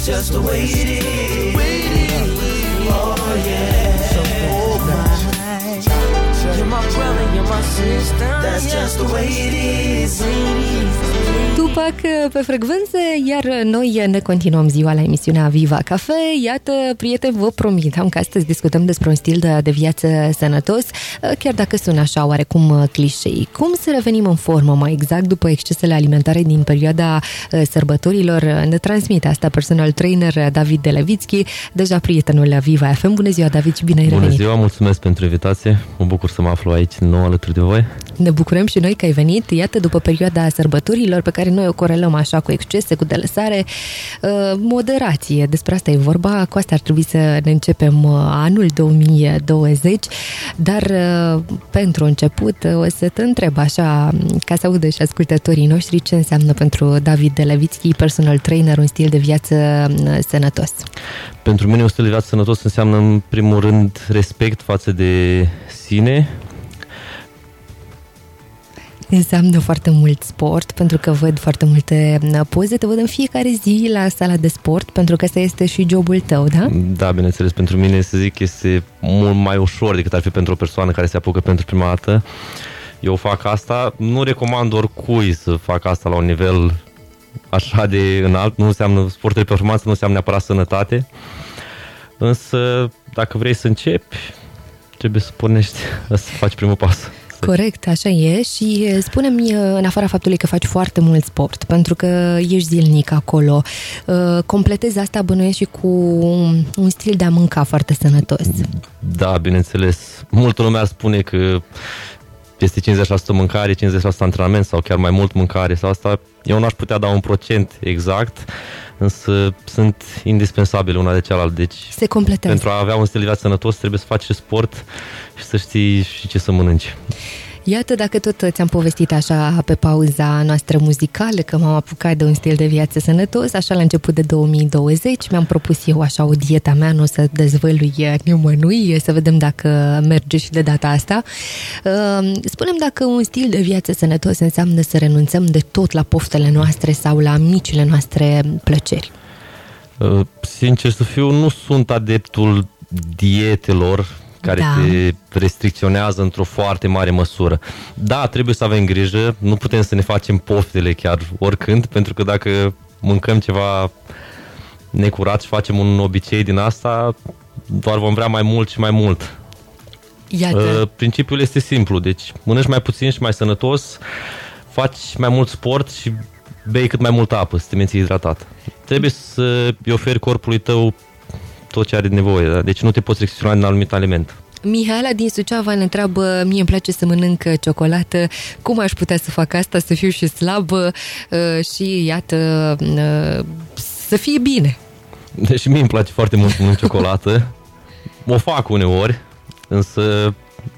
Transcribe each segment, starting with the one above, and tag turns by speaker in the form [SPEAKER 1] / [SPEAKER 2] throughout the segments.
[SPEAKER 1] just the way it is. Oh yeah. You're my brother, you're my sister. That's just the way it is.
[SPEAKER 2] Tupac pe frecvențe, iar noi ne continuăm ziua la emisiunea Viva Cafe. Iată, prieteni, vă promiteam că astăzi discutăm despre un stil de viață sănătos, chiar dacă sună așa oarecum clișei. Cum să revenim în formă mai exact după excesele alimentare din perioada sărbătorilor? Ne transmite asta personal trainer David Delevitski, deja prietenul la Viva FM. Bună ziua, David, și bine ai revenit!
[SPEAKER 3] Bună ziua, mulțumesc pentru invitație. Mă bucur să mă aflu aici nou alături de voi.
[SPEAKER 2] Ne bucurăm și noi că ai venit, iată, după perioada sărbătorilor pe care noi o corelăm așa cu excese, cu delăsare, moderație. Despre asta e vorba, cu asta ar trebui să ne începem anul 2020, dar pentru început o să te întreb așa, ca să audă și ascultătorii noștri, ce înseamnă pentru David Delevitski, personal trainer, un stil de viață sănătos?
[SPEAKER 3] Pentru mine un stil de viață sănătos înseamnă în primul rând respect față de sine.
[SPEAKER 2] Înseamnă foarte mult sport, pentru că văd foarte multe poze, te văd în fiecare zi la sala de sport, pentru că ăsta este și jobul tău, da?
[SPEAKER 3] Da, bineînțeles, pentru mine, să zic, este mult mai ușor decât ar fi pentru o persoană care se apucă pentru prima dată. Eu fac asta, nu recomand oricui să facă asta la un nivel așa de înalt, nu înseamnă sportul de performanță, nu înseamnă neapărat sănătate, însă dacă vrei să începi, trebuie să pornești, să faci primul pas.
[SPEAKER 2] Corect, așa e. Și spune-mi, în afara faptului că faci foarte mult sport, pentru că ești zilnic acolo, completezi asta, bănuiesc, și cu un stil de a mânca foarte sănătos.
[SPEAKER 3] Da, bineînțeles. Multă lume ar spune că este 50% mâncare, 50% antrenament sau chiar mai mult mâncare sau asta. Eu n-aș putea da un procent exact, însă sunt indispensabile una de cealaltă. Deci,
[SPEAKER 2] se completează.
[SPEAKER 3] Pentru a avea un stil de viață sănătos trebuie să faci și sport și să știi și ce să mănânci.
[SPEAKER 2] Iată, dacă tot ți-am povestit așa pe pauza noastră muzicală că m-am apucat de un stil de viață sănătos, așa la început de 2020, mi-am propus eu așa o dieta mea, nu o să dezvălui nimănui, să vedem dacă merge și de data asta. Spune-mi dacă un stil de viață sănătos înseamnă să renunțăm de tot la poftele noastre sau la micile noastre plăceri.
[SPEAKER 3] Sincer să fiu, nu sunt adeptul dietelor care te restricționează într-o foarte mare măsură. Da, trebuie să avem grijă, nu putem să ne facem poftele chiar oricând, pentru că dacă mâncăm ceva necurat și facem un obicei din asta, doar vom vrea mai mult și mai mult.
[SPEAKER 2] Iată.
[SPEAKER 3] Principiul este simplu, deci mănânci mai puțin și mai sănătos, faci mai mult sport și bei cât mai multă apă, să te menții hidratat. Trebuie să îi oferi corpului tău tot ce are nevoie, da? Deci nu te poți restricționa din anumit aliment.
[SPEAKER 2] Mihaela din Suceava ne întreabă, mie îmi place să mănânc ciocolată, cum aș putea să fac asta, să fiu și slabă și iată, să fie bine.
[SPEAKER 3] Deci mie îmi place foarte mult să mănânc ciocolată, o fac uneori, însă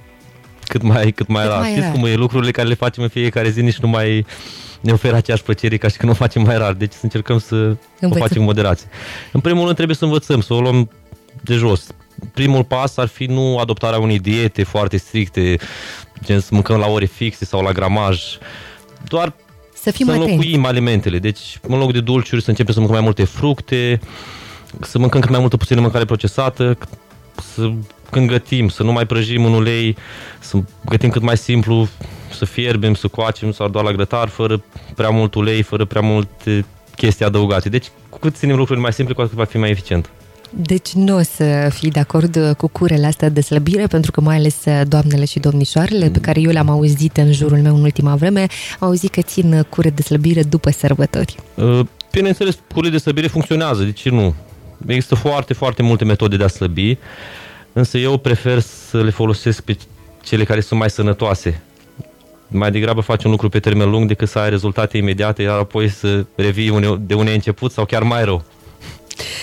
[SPEAKER 3] cât mai rar. Știți cum e, lucrurile care le facem în fiecare zi nici nu mai ne oferă aceeași plăcere ca și când o facem mai rar. Deci să încercăm să o facem în moderație. În primul rând trebuie să învățăm, să o luăm de jos. Primul pas ar fi nu adoptarea unei diete foarte stricte, gen să mâncăm la ore fixe sau la gramaj, doar
[SPEAKER 2] să
[SPEAKER 3] înlocuim alimentele. Deci în loc de dulciuri să începem să mâncăm mai multe fructe, să mâncăm cât mai multă puțină mâncare procesată, când gătim, să nu mai prăjim în ulei, să gătim cât mai simplu, să fierbem, să coacem sau doar la grătar, fără prea mult ulei, fără prea multe chestii adăugate. Deci cu cât ținem lucrurile mai simple, cu atât va fi mai eficient.
[SPEAKER 2] Deci nu o să fii de acord cu curele astea de slăbire, pentru că mai ales doamnele și domnișoarele pe care eu le-am auzit în jurul meu în ultima vreme, au auzit că țin cure de slăbire după sărbători.
[SPEAKER 3] Bineînțeles, curile de slăbire funcționează, de ce nu? Există foarte, foarte multe metode de a slăbi, însă eu prefer să le folosesc pe cele care sunt mai sănătoase. Mai degrabă faci un lucru pe termen lung decât să ai rezultate imediate, iar apoi să revii de unde ai început sau chiar mai rău.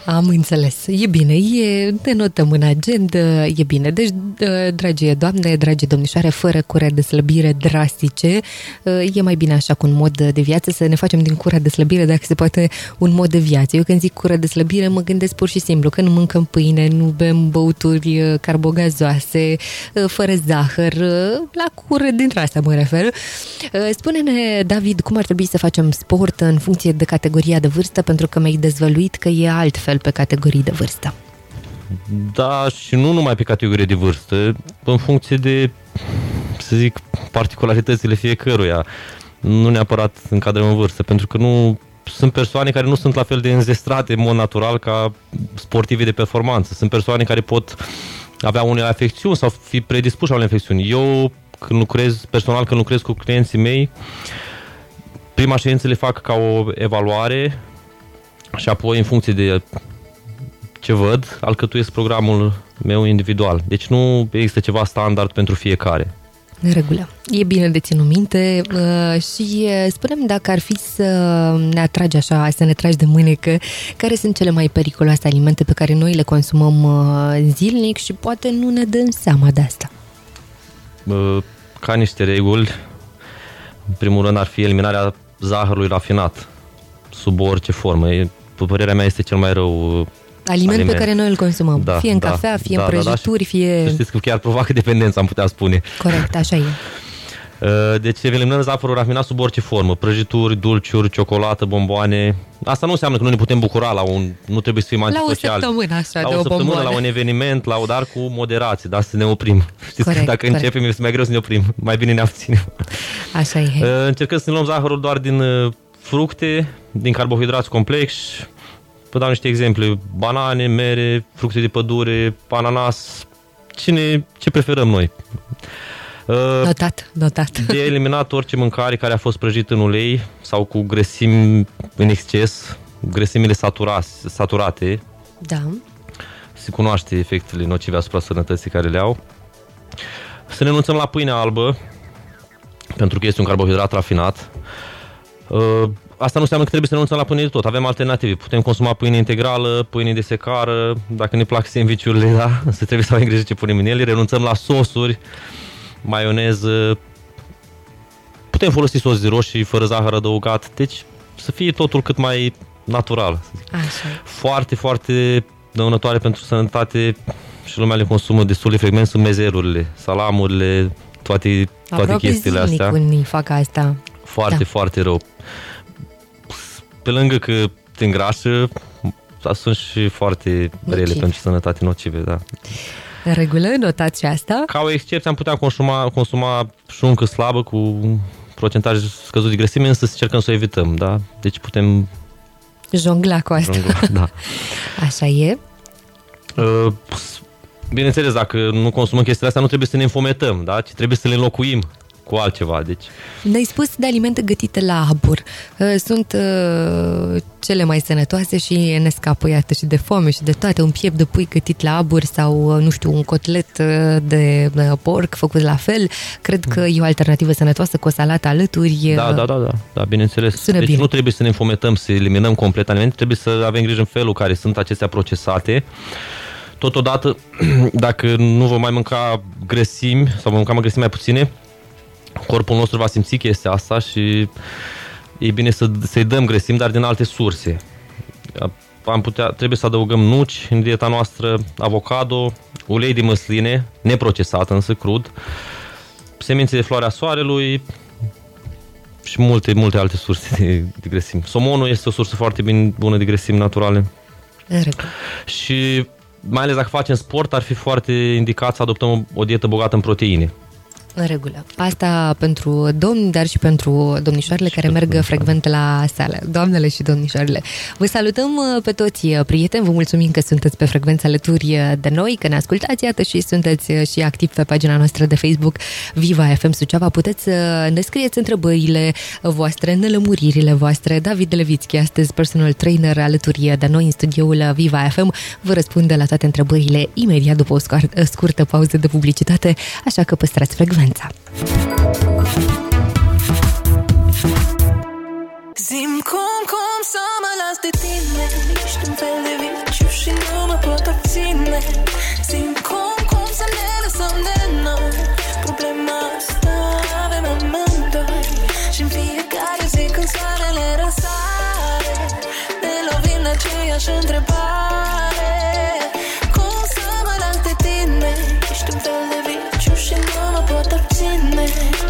[SPEAKER 2] Am înțeles. E bine, te notăm în agenda, e bine. Deci, dragi doamne, dragi domnișoare, fără cure de slăbire drastice, e mai bine așa cu un mod de viață, să ne facem din cura de slăbire, dacă se poate, un mod de viață. Eu când zic cură de slăbire, mă gândesc pur și simplu că nu mâncăm pâine, nu bem băuturi carbogazoase, fără zahăr, la cură dintre astea mă refer. Spune-ne, David, cum ar trebui să facem sport în funcție de categoria de vârstă, pentru că mi-ai dezvăluit că e altfel pe categorii de vârstă.
[SPEAKER 3] Da, și nu numai pe categorie de vârstă, în funcție de, să zic, particularitățile fiecăruia. Nu neapărat încadrăm în vârstă, pentru că nu sunt persoane care nu sunt la fel de înzestrate în mod natural ca sportivi de performanță. Sunt persoane care pot avea unele afecțiuni sau fi predispuși la unele afecțiuni. Eu, când lucrez cu clienții mei, prima ședință le fac ca o evaluare și apoi, în funcție de ce văd, alcătuiesc programul meu individual. Deci nu există ceva standard pentru fiecare.
[SPEAKER 2] În regulă. E bine de ținut minte și spune-mi, dacă ar fi să ne atragi așa, să ne tragi de mânecă, care sunt cele mai periculoase alimente pe care noi le consumăm zilnic și poate nu ne dăm seama de asta?
[SPEAKER 3] Ca niște reguli, în primul rând ar fi eliminarea zahărului rafinat, sub orice formă. După părerea mea, este cel mai rău aliment
[SPEAKER 2] pe care noi îl consumăm. Da, fie în cafea, fie în prăjituri, fie...
[SPEAKER 3] Știți că chiar provoacă dependență, am putea spune.
[SPEAKER 2] Corect, așa e.
[SPEAKER 3] Deci eliminăm zahărul rafinat sub orice formă. Prăjituri, dulciuri, ciocolată, bomboane. Asta nu înseamnă că nu ne putem bucura nu trebuie să fim antisociali.
[SPEAKER 2] La o săptămână așa
[SPEAKER 3] la
[SPEAKER 2] de o bomboană.
[SPEAKER 3] La un eveniment, dar cu moderație, dar să ne oprim. Știți că dacă începem, este mai greu să ne oprim. Mai bine ne abținem.
[SPEAKER 2] Așa e.
[SPEAKER 3] Încercăm să ne luăm zahărul doar din fructe, din carbohidrați complexi. Vă dau niște exemple: banane, mere, fructe de pădure, ananas, ce preferăm noi.
[SPEAKER 2] Notat.
[SPEAKER 3] De eliminat orice mâncare care a fost prăjită în ulei sau cu grăsimi în exces, grăsimile saturate.
[SPEAKER 2] Da.
[SPEAKER 3] Se cunoaște efectele nocive asupra sănătății care le au. Să renunțăm la pâinea albă, pentru că este un carbohidrat rafinat. Asta nu înseamnă că trebuie să renunțăm la pâine de tot. Avem alternative. Putem consuma pâine integrală, pâine de secară, dacă ne plac sandwich-urile, da? Să trebuie să avem grijă ce punem în ele. Renunțăm la sosuri, maioneză. Putem folosi sos de roșii fără zahăr adăugat. Deci să fie totul cât mai natural.
[SPEAKER 2] Așa.
[SPEAKER 3] Foarte, foarte dăunătoare pentru sănătate și lumea le consumă destul de frecvent sunt mezerurile, salamurile, toate chestiile astea.
[SPEAKER 2] Aproape zilnic fac asta.
[SPEAKER 3] Foarte, foarte rău. Pe lângă că te îngrașă, sunt și foarte rele pentru sănătate, nocive, da.
[SPEAKER 2] În regulă, notați și asta.
[SPEAKER 3] Ca o excepție am putea consuma șuncă slabă cu procentaj scăzut de grăsime, însă încercăm să o evităm, da? Deci putem
[SPEAKER 2] jongla cu asta.
[SPEAKER 3] Da.
[SPEAKER 2] Așa e.
[SPEAKER 3] Bineînțeles, dacă nu consumăm chestiile astea, nu trebuie să ne înfometăm, da? Ci trebuie să le înlocuim cu altceva. Deci
[SPEAKER 2] ne-ai spus de alimente gătite la abur. Sunt cele mai sănătoase și ne scapă, iată, și de foame și de toate. Un piept de pui gătit la abur sau, nu știu, un cotlet de porc făcut la fel. Cred că e o alternativă sănătoasă cu o salată alături.
[SPEAKER 3] Da, bineînțeles.
[SPEAKER 2] Sună
[SPEAKER 3] deci
[SPEAKER 2] bine.
[SPEAKER 3] Nu trebuie să ne înfometăm, să eliminăm complet alimente, trebuie să avem grijă în felul care sunt acestea procesate. Totodată, dacă nu vom mai mânca grăsimi sau vom mânca grăsimi mai puține, corpul nostru va simți chestia asta și e bine să-i dăm grăsimi, dar din alte surse. Trebuie să adăugăm nuci în dieta noastră, avocado, ulei de măsline, neprocesat, însă crud, semințe de floarea soarelui și multe alte surse de grăsimi. Somonul este o sursă foarte bună de grăsimi naturale. Și mai ales dacă facem sport, ar fi foarte indicat să adoptăm o dietă bogată în proteine.
[SPEAKER 2] În regulă. Asta pentru domni, dar și pentru domnișoarele care merg frecvent la sală. Doamnele și domnișoarele. Vă salutăm pe toți, prieteni. Vă mulțumim că sunteți pe frecvență alături de noi, că ne ascultați, iată, și sunteți și activi pe pagina noastră de Facebook Viva FM Suceava. Puteți să ne scrieți întrebările voastre, nelămuririle voastre. David Levitski, astăzi personal trainer alături de noi în studioul Viva FM, vă răspunde la toate întrebările imediat după o scurtă pauză de publicitate, așa că păstrați frecvența.
[SPEAKER 1] Zim cum să mă las de tine, ești un fel de viciu. aceeași întrebare. Cum să mă las de tine? Ești un fel de viciu și nu mă pot abține.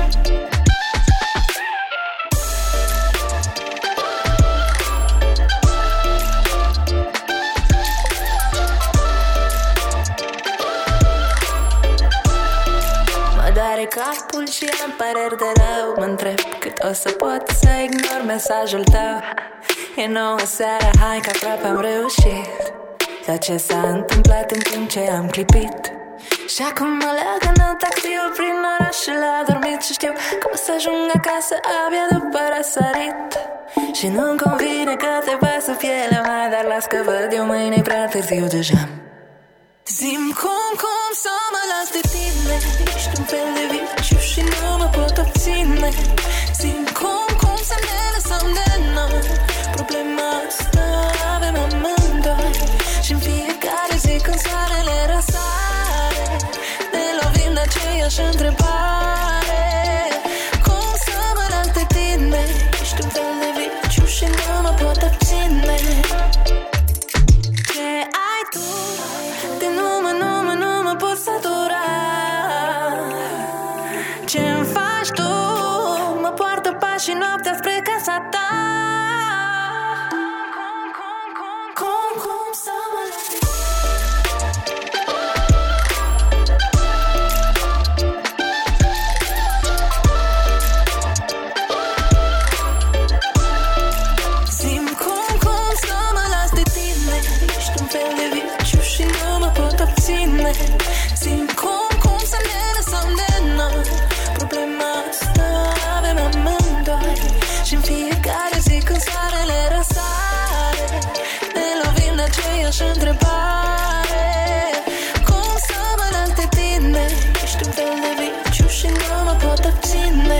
[SPEAKER 1] Capul și am păreri de rău. Mă întreb cât o să pot să ignor mesajul tău. E nouă seara, hai că aproape am reușit. Dar ce s-a întâmplat în timp ce am clipit? Și acum mă leg în taxiul prin oraș și l-a dormit. Și știu că o să ajung acasă abia după răsărit. Și nu-mi convine că te bag sub pielea mea, dar las că văd eu mâine-i prea târziu deja. Zi-mi cum să mă las de tine. Ești un fel de viciu și nu mă pot obține. Zi-mi cum să ne lăsăm de noi. Problema asta avem amândoi. Și-n fiecare zi când soarele răsare ne lovim de aceeași întrebare. Cum să mă las de tine? Ești un fel de viciu și nu mă pot obține. Ce ai tu? De nu mă pot satura. Ce-mi faci tu? Mă poartă pașii noaptea spre casa ta. Cum să mă las de Zi-mi cum să mă las de tine. Ești un fel de viciu și nu mă pot obține. Zi-mi cum să ne lăsăm de noi. Problema asta avem amândoi. Și-n fiecare zi când soarele răsare ne lovim de aceeași întrebare. Cum să mă las de tine? Ești un fel de viciu și nu mă pot obține.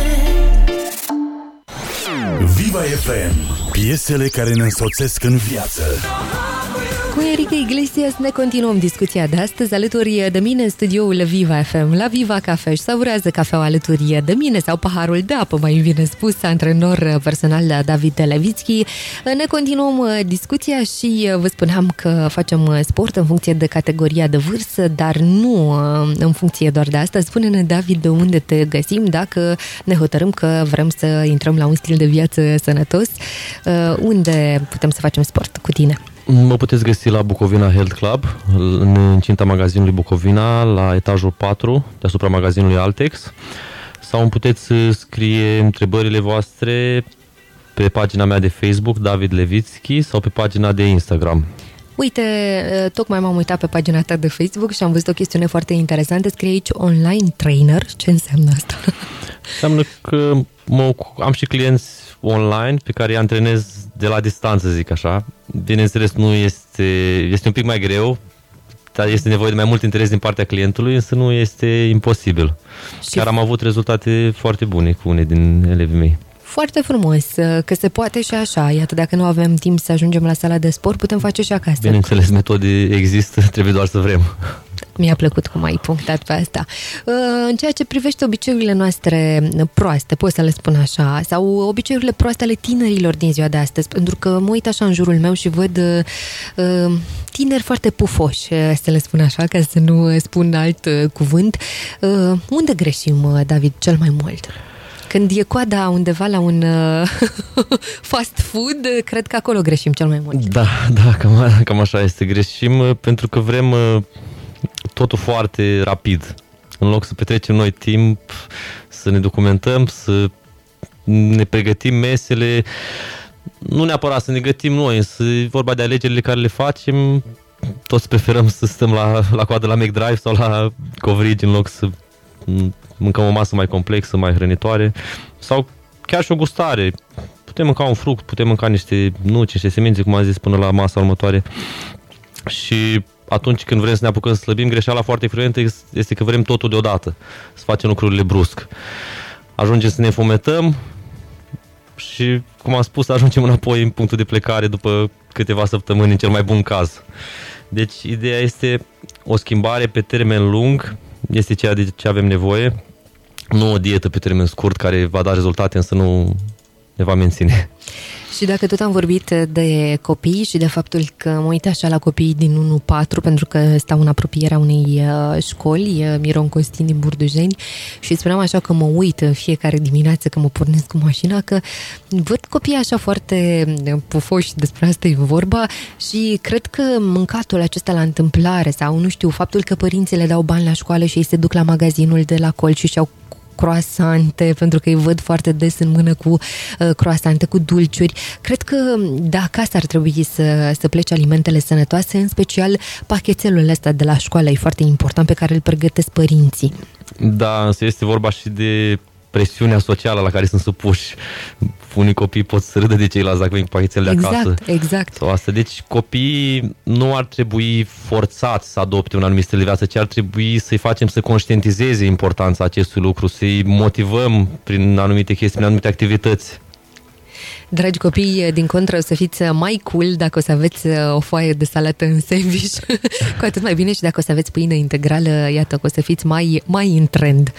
[SPEAKER 4] Viva FM, piesele care ne însoțesc în viață.
[SPEAKER 2] Cu Enrique Iglesias ne continuăm discuția de astăzi alături de mine în studioul Viva FM, la Viva Cafe. Și savurează cafeaua alături de mine, sau paharul de apă, mai bine spus, antrenor personal David Levitski. Ne continuăm discuția și vă spuneam că facem sport în funcție de categoria de vârstă, dar nu în funcție doar de asta. Spune-ne, David, de unde te găsim dacă ne hotărâm că vrem să intrăm la un stil de viață sănătos. Unde putem să facem sport cu tine?
[SPEAKER 3] Mă puteți găsi la Bucovina Health Club, în incinta magazinului Bucovina, la etajul 4, deasupra magazinului Altex, sau îmi puteți scrie întrebările voastre pe pagina mea de Facebook, David Levitski, sau pe pagina de Instagram.
[SPEAKER 2] Uite, tocmai m-am uitat pe pagina ta de Facebook și am văzut o chestiune foarte interesantă. Scrie aici online trainer. Ce înseamnă asta?
[SPEAKER 3] Înseamnă că am și clienți online pe care îi antrenez de la distanță, zic așa. Bineînțeles, nu este un pic mai greu, dar este nevoie de mai mult interes din partea clientului, însă nu este imposibil. Chiar am avut rezultate foarte bune cu unii din elevii mei.
[SPEAKER 2] Foarte frumos, că se poate și așa. Iată, dacă nu avem timp să ajungem la sala de sport, putem face și acasă.
[SPEAKER 3] Bineînțeles, metode există, trebuie doar să vrem.
[SPEAKER 2] Mi-a plăcut cum ai punctat pe asta. În ceea ce privește obiceiurile noastre proaste, pot să le spun așa, sau obiceiurile proaste ale tinerilor din ziua de astăzi, pentru că mă uit așa în jurul meu și văd tineri foarte pufoși, să le spun așa, ca să nu spun alt cuvânt. Unde greșim, David, cel mai mult? Când e coada undeva la un fast food, cred că acolo greșim cel mai mult.
[SPEAKER 3] Da, cam așa este. Greșim pentru că vrem totul foarte rapid. În loc să petrecem noi timp, să ne documentăm, să ne pregătim mesele, nu neapărat să ne gătim noi, însă e vorba de alegerile care le facem. Toți preferăm să stăm la coadă la McDrive sau la covrigi în loc să mâncăm o masă mai complexă, mai hrănitoare, sau chiar și o gustare. Putem mânca un fruct, putem mânca niște nuci, niște semințe, cum am zis, până la masa următoare. Și atunci când vrem să ne apucăm să slăbim, greșeala foarte frecventă este că vrem totul deodată, să facem lucrurile brusc. Ajungem să ne înfometăm și, cum am spus, ajungem înapoi în punctul de plecare după câteva săptămâni, în cel mai bun caz. Deci, ideea este o schimbare pe termen lung, este ceea de ce avem nevoie, nu o dietă pe termen scurt care va da rezultate, însă nu ne va menține.
[SPEAKER 2] Și dacă tot am vorbit de copii și de faptul că mă uit așa la copiii din 1-4, pentru că stau în apropierea unei școli, Miron Costin din Burdujeni, și spuneam așa că mă uit în fiecare dimineață că mă pornesc cu mașina, că văd copiii așa foarte pufoși, despre asta e vorba, și cred că mâncatul acesta la întâmplare sau, nu știu, faptul că părinții le dau bani la școală și ei se duc la magazinul de la colț și și-au croasante, pentru că îi văd foarte des în mână cu croasante, cu dulciuri. Cred că de acasă ar trebui să plece alimentele sănătoase, în special pachetelul ăsta de la școală, e foarte important, pe care îl pregătesc părinții.
[SPEAKER 3] Da, însă este vorba și de presiunea socială la care sunt supuși. Unii copii pot să râdă de ceilalți dacă vin cu pachetele de acasă.
[SPEAKER 2] Exact.
[SPEAKER 3] Sau asta. Deci copiii nu ar trebui forțați să adopte un anumit stil de viață, ci ar trebui să-i facem să conștientizeze importanța acestui lucru, să-i motivăm prin anumite chestii, prin anumite activități.
[SPEAKER 2] Dragi copii, din contră, o să fiți mai cool dacă o să aveți o foaie de salată în sandwich, cu atât mai bine, și dacă o să aveți pâine integrală, iată că o să fiți mai în trend.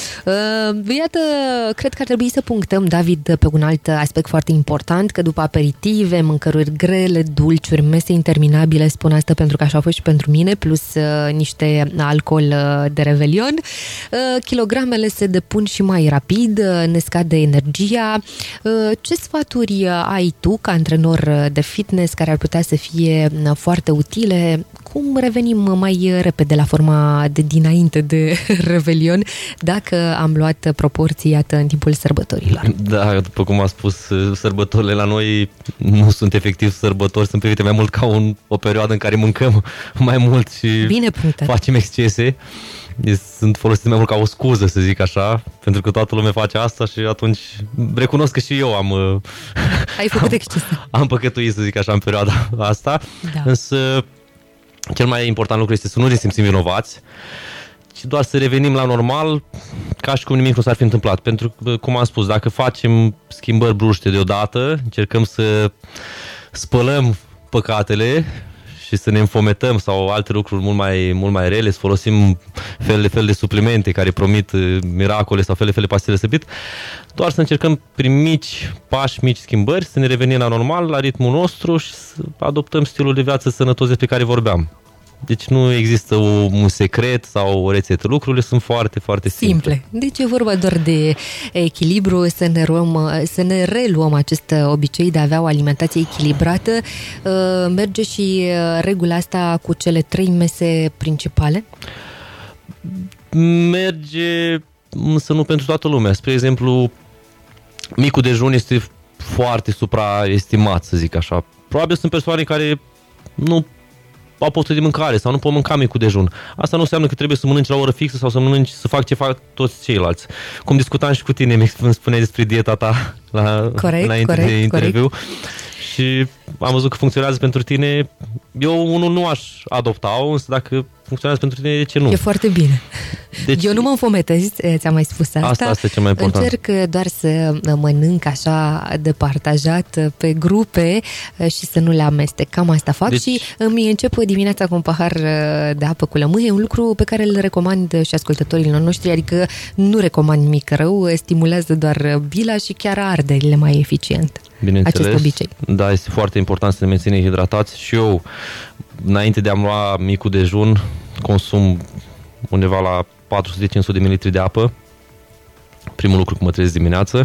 [SPEAKER 2] Iată, cred că ar trebui să punctăm, David, pe un alt aspect foarte important, că după aperitive, mâncăruri grele, dulciuri, mese interminabile, spun asta pentru că așa a fost și pentru mine, plus niște alcool de revelion, kilogramele se depun și mai rapid, ne scade energia. Ce sfaturi ai tu ca antrenor de fitness care ar putea să fie foarte utile? Cum revenim mai repede la forma de dinainte de Revelion dacă am luat proporții, iată, în timpul sărbătorilor?
[SPEAKER 3] Da, după cum am spus, sărbătorile la noi nu sunt efectiv sărbători, sunt privite mai mult ca o perioadă în care mâncăm mai mult și facem excese. Sunt folosite mai mult ca o scuză, să zic așa, pentru că toată lumea face asta și atunci recunosc că și eu
[SPEAKER 2] ai făcut excese.
[SPEAKER 3] Am păcătuit, să zic așa, în perioada asta, da. Însă cel mai important lucru este să nu ne simțim vinovați, ci doar să revenim la normal, ca și cum nimic nu s-ar fi întâmplat. Pentru că, cum am spus, dacă facem schimbări bruște deodată, încercăm să spălăm păcatele și să ne înfometăm sau alte lucruri mult mai rele, să folosim fel de suplimente care promit miracole sau fel de pastile săpit, doar să încercăm prin mici schimbări să ne revenim la normal, la ritmul nostru și să adoptăm stilul de viață sănătos despre care vorbeam. Deci nu există un secret sau o rețetă. Lucrurile sunt foarte, foarte simple.
[SPEAKER 2] Deci e vorba doar de echilibru, să ne reluăm acest obicei de a avea o alimentație echilibrată. Merge și regula asta cu cele 3 mese principale?
[SPEAKER 3] Merge, însă nu pentru toată lumea. Spre exemplu, micul dejun este foarte supraestimat, să zic așa. Probabil sunt persoane care nu au poftă de mâncare sau nu pot mânca micul dejun. Asta nu înseamnă că trebuie să mănânci la o oră fixă sau să fac ce fac toți ceilalți. Cum discutam și cu tine, îmi spuneai despre dieta ta înainte de interviu. Și am văzut că funcționează pentru tine. Eu nu aș adopta-o, însă dacă funcționează pentru tine, de ce nu?
[SPEAKER 2] E foarte bine. Deci, eu nu mă înfometez, ți-am mai spus asta.
[SPEAKER 3] Asta e cel mai important.
[SPEAKER 2] Încerc doar să mănânc așa de partajat pe grupe și să nu le amestec. Cam asta fac, și îmi încep dimineața cu un pahar de apă cu lămâie, un lucru pe care îl recomand și ascultătorilor noștri, adică nu recomand nimic rău, stimulează doar bila și chiar arderile mai eficient. Acest obicei.
[SPEAKER 3] Da, este foarte important să ne menținem hidratați și eu, înainte de a-mi lua micul dejun, consum undeva la 400-500 de ml de apă. Primul lucru când mă trezesc dimineață.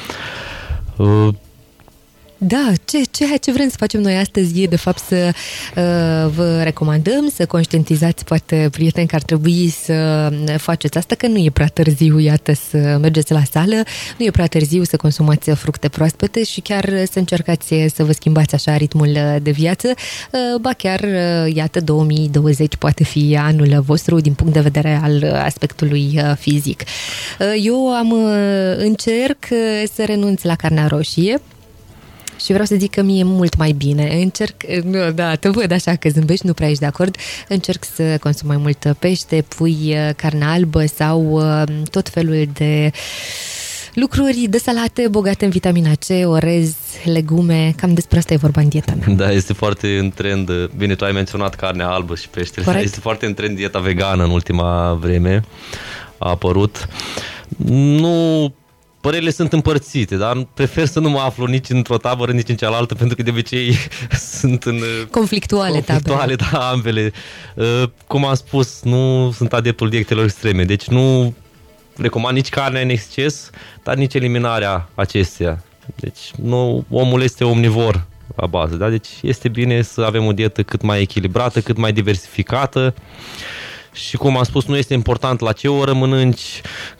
[SPEAKER 2] Da, ce vrem să facem noi astăzi e de fapt să vă recomandăm, să conștientizați poate prieteni că ar trebui să faceți asta, că nu e prea târziu, iată, să mergeți la sală, nu e prea târziu să consumați fructe proaspete și chiar să încercați să vă schimbați așa ritmul de viață, ba chiar, iată, 2020 poate fi anul vostru din punct de vedere al aspectului fizic. Eu încerc să renunț la carnea roșie. Și vreau să zic că mie e mult mai bine. Te văd așa că zâmbești, nu prea ești de acord. Încerc să consum mai mult pește, pui, carne albă sau tot felul de lucruri de salate bogate în vitamina C, orez, legume. Cam despre asta e vorba în dieta mea.
[SPEAKER 3] Da, este foarte în trend. Bine, tu ai menționat carnea albă și peștele. Corect. Este foarte în trend dieta vegană în ultima vreme. A apărut. Nu părerile sunt împărțite, dar prefer să nu mă aflu nici într-o tabără, nici în cealaltă, pentru că de obicei sunt în
[SPEAKER 2] conflictuale
[SPEAKER 3] da, ambele. Cum am spus, nu sunt adeptul dietelor extreme, deci nu recomand nici carnea în exces, dar nici eliminarea acesteia. Deci omul este omnivor la bază, da? Deci este bine să avem o dietă cât mai echilibrată, cât mai diversificată și, cum am spus, nu este important la ce oră mănânci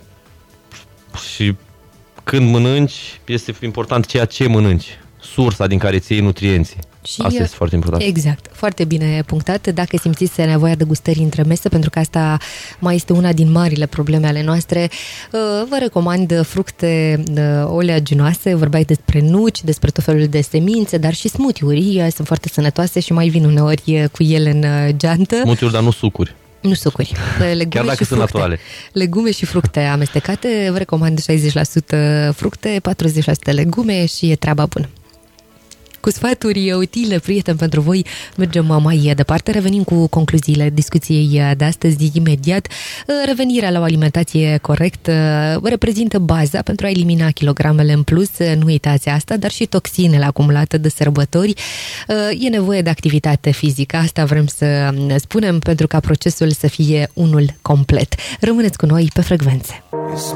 [SPEAKER 3] și când mănânci, este important ceea ce mănânci, sursa din care ți iei nutrienții. Și asta este foarte important.
[SPEAKER 2] Exact, foarte bine punctat. Dacă simțiți nevoia de gustări între mese, pentru că asta mai este una din marile probleme ale noastre, vă recomand fructe oleaginoase, vorbeai despre nuci, despre tot felul de semințe, dar și smoothie-uri sunt foarte sănătoase și mai vin uneori cu ele în geantă.
[SPEAKER 3] Smoothie-uri, dar nu sucuri.
[SPEAKER 2] Nu sucuri, legume
[SPEAKER 3] chiar dacă
[SPEAKER 2] și
[SPEAKER 3] sunt
[SPEAKER 2] fructe.
[SPEAKER 3] naturale.
[SPEAKER 2] Legume și fructe amestecate, vă recomand 60% fructe, 40% legume și e treaba bună. Cu sfaturi utile, prieteni, pentru voi, mergem mai departe. Revenim cu concluziile discuției de astăzi imediat. Revenirea la o alimentație corectă reprezintă baza pentru a elimina kilogramele în plus, nu uitați asta, dar și toxinele acumulate de sărbători. E nevoie de activitate fizică, asta vrem să spunem, pentru ca procesul să fie unul complet. Rămâneți cu noi pe frecvențe.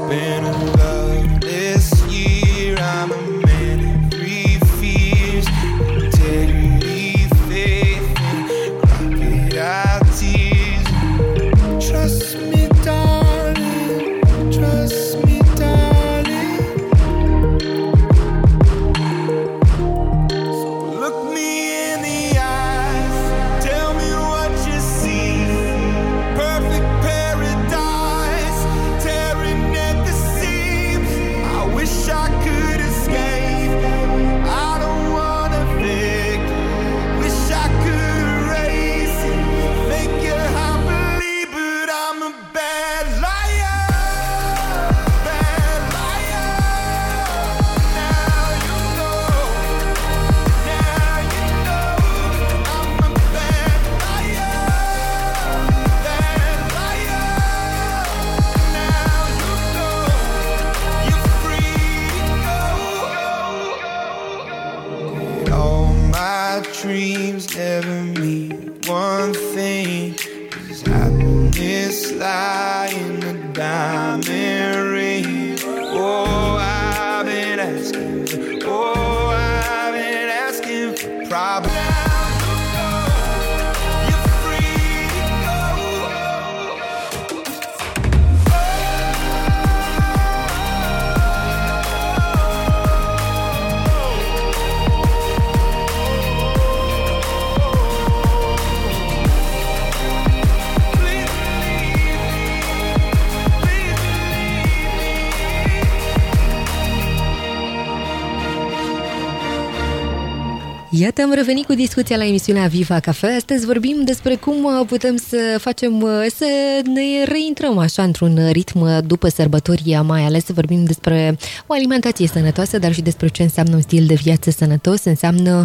[SPEAKER 2] Iată, am revenit cu discuția la emisiunea Viva Cafe. Astăzi vorbim despre cum putem să facem, să ne reintrăm așa într-un ritm după sărbători, mai ales să vorbim despre o alimentație sănătoasă, dar și despre ce înseamnă un stil de viață sănătos. Înseamnă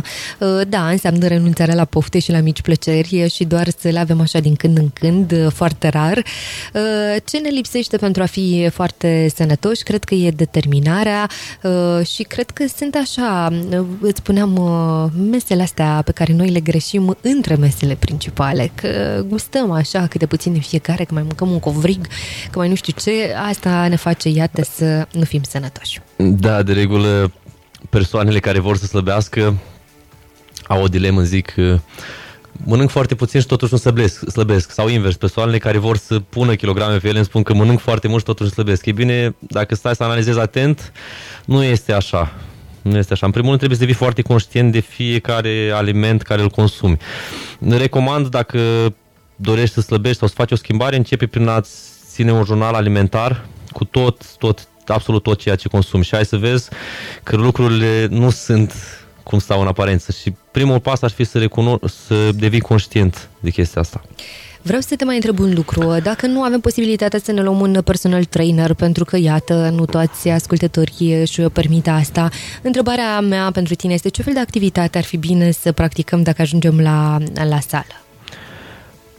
[SPEAKER 2] renunțarea la pofte și la mici plăceri și doar să le avem așa din când în când, foarte rar. Ce ne lipsește pentru a fi foarte sănătoși? Cred că e determinarea și cred că sunt așa, îți spuneam, mesele astea pe care noi le greșim între mesele principale, că gustăm așa câte puțin în fiecare, că mai mâncăm un covrig, că mai nu știu ce, asta ne face, iată, să nu fim sănătoși.
[SPEAKER 3] Da, de regulă, persoanele care vor să slăbească au o dilemă, zic, mănânc foarte puțin și totuși nu slăbesc. Sau invers, persoanele care vor să pună kilograme pe ele îmi spun că mănânc foarte mult și totuși slăbesc. E bine, dacă stai să analizezi atent, nu este așa. Nu este așa. În primul rând trebuie să devii foarte conștient de fiecare aliment care îl consumi. Recomand, dacă dorești să slăbești sau să faci o schimbare, începe prin a-ți ține un jurnal alimentar cu absolut tot ceea ce consumi și hai să vezi că lucrurile nu sunt cum stau în aparență și primul pas ar fi să devii conștient de chestia asta.
[SPEAKER 2] Vreau să te mai întreb un lucru. Dacă nu avem posibilitatea să ne luăm un personal trainer, pentru că, iată, nu toți ascultătorii își permit asta, întrebarea mea pentru tine este ce fel de activitate ar fi bine să practicăm dacă ajungem la sală?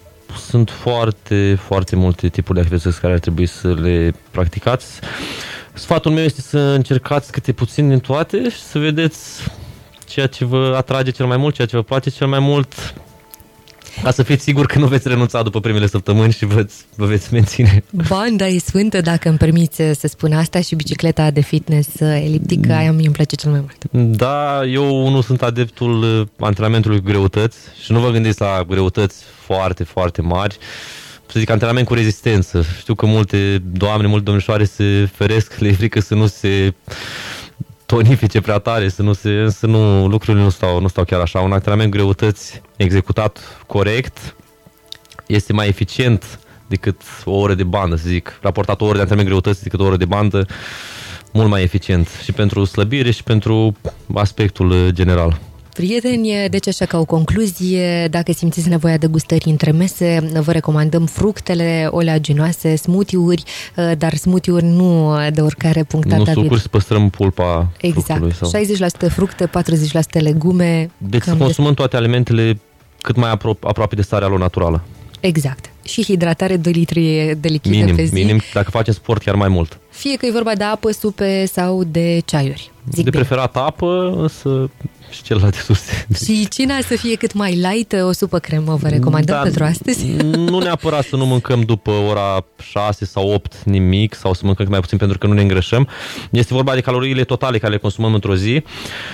[SPEAKER 3] Sunt foarte, foarte multe tipuri de activități care ar trebui să le practicați. Sfatul meu este să încercați câte puțin din toate și să vedeți ceea ce vă atrage cel mai mult, ceea ce vă place cel mai mult, ca să fiți siguri că nu veți renunța după primele săptămâni și vă veți menține.
[SPEAKER 2] Banda e sfântă, dacă îmi permiți să spun asta, și bicicleta de fitness eliptică, aia mie îmi place cel mai mult.
[SPEAKER 3] Da, eu nu sunt adeptul antrenamentului cu greutăți și nu vă gândiți la greutăți foarte, foarte mari. Să zic, antrenament cu rezistență. Știu că multe doamne, multe domnișoare se feresc, le e frică să nu se tonifice prea tare, să nu lucrurile nu stau chiar așa. Un antrenament cu greutăți executat corect este mai eficient decât o oră de bandă, să zic. Raportat o oră de antrenament greutăți decât o oră de bandă, mult mai eficient și pentru slăbire și pentru aspectul general.
[SPEAKER 2] Prieteni, deci așa, ca o concluzie, dacă simțiți nevoia de gustări între mese, vă recomandăm fructele oleaginoase, smoothie-uri, dar smoothie-uri nu de oricare punctat.
[SPEAKER 3] Nu sucuri, să păstrăm pulpa fructului.
[SPEAKER 2] Exact, 60% fructe, 40% legume.
[SPEAKER 3] Deci să consumăm toate alimentele cât mai aproape de starea lor naturală.
[SPEAKER 2] Exact. Și hidratare 2 litri de lichid pe zi.
[SPEAKER 3] Minim, dacă facem sport chiar mai mult.
[SPEAKER 2] Fie că e vorba de apă, supe sau de ceaiuri.
[SPEAKER 3] De preferat apă, însă și celălalt de sus.
[SPEAKER 2] Și cina să fie cât mai light, o supă cremă vă recomandăm pentru astăzi?
[SPEAKER 3] Nu neapărat să nu mâncăm după ora 6 sau 8 nimic, sau să mâncăm mai puțin pentru că nu ne îngrășăm. Este vorba de caloriile totale care le consumăm într-o zi.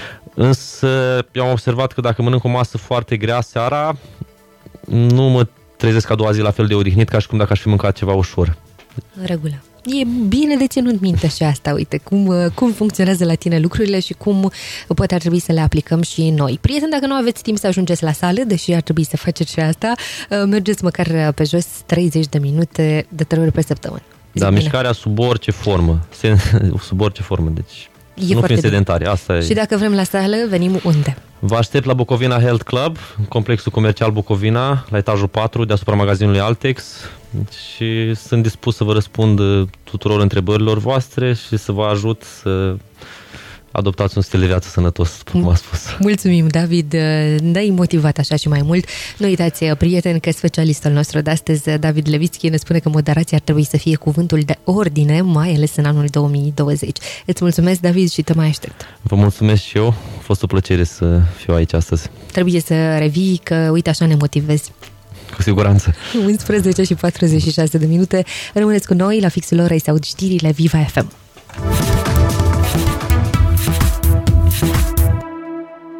[SPEAKER 3] Însă eu am observat că dacă mănânc o masă foarte grea seara, nu mă trezesc a doua zi la fel de odihnit ca și cum dacă aș fi mâncat ceva ușor.
[SPEAKER 2] În regulă. E bine de ținut minte și asta, uite, cum funcționează la tine lucrurile și cum poate ar trebui să le aplicăm și noi. Prieteni, dacă nu aveți timp să ajungeți la sală, deși ar trebui să faceți și asta, mergeți măcar pe jos 30 de minute de 3 ori pe săptămână.
[SPEAKER 3] Da, mișcarea sub orice formă. Sub orice formă, deci nu fiind sedentari. Asta e.
[SPEAKER 2] Și dacă vrem la sală, venim unde?
[SPEAKER 3] Vă aștept la Bucovina Health Club, în complexul comercial Bucovina, la etajul 4, deasupra magazinului Altex, și sunt dispus să vă răspund tuturor întrebărilor voastre și să vă ajut să adoptați un stil de viață sănătos, cum am spus.
[SPEAKER 2] Mulțumim, David, ne-ai motivat așa și mai mult. Nu uitați, prieteni, că specialistul nostru de astăzi, David Levitski, ne spune că moderația ar trebui să fie cuvântul de ordine, mai ales în anul 2020. Îți mulțumesc, David, și te mai aștept.
[SPEAKER 3] Vă mulțumesc și eu, a fost o plăcere să fiu aici astăzi.
[SPEAKER 2] Trebuie să revii, că uite așa ne motivezi.
[SPEAKER 3] Cu siguranță.
[SPEAKER 2] 11:46 de minute. Rămâneți cu noi, la fixul orei se aud știrile Viva FM.